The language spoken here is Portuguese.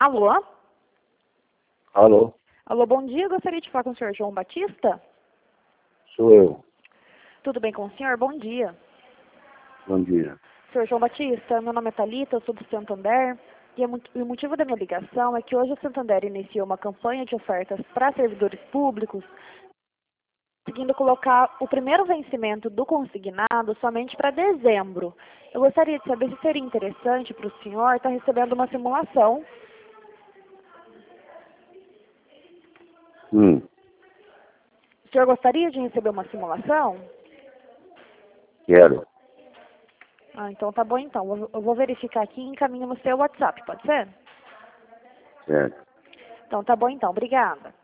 Alô? Alô, Alô, bom dia. Gostaria de falar com o senhor João Batista? sou eu. Tudo bem com o senhor? Bom dia. Bom dia. Senhor João Batista, meu nome é Thalita, eu sou do Santander. E o motivo da minha ligação é que hoje o Santander iniciou uma campanha de ofertas para servidores públicos, conseguindo colocar o primeiro vencimento do consignado somente para dezembro. Eu gostaria de saber se seria interessante para o senhor estar recebendo uma simulação. O senhor gostaria de receber uma simulação? Quero. Então tá bom então. Eu vou verificar aqui e encaminho no seu WhatsApp, pode ser? Certo. Então tá bom então. Obrigada.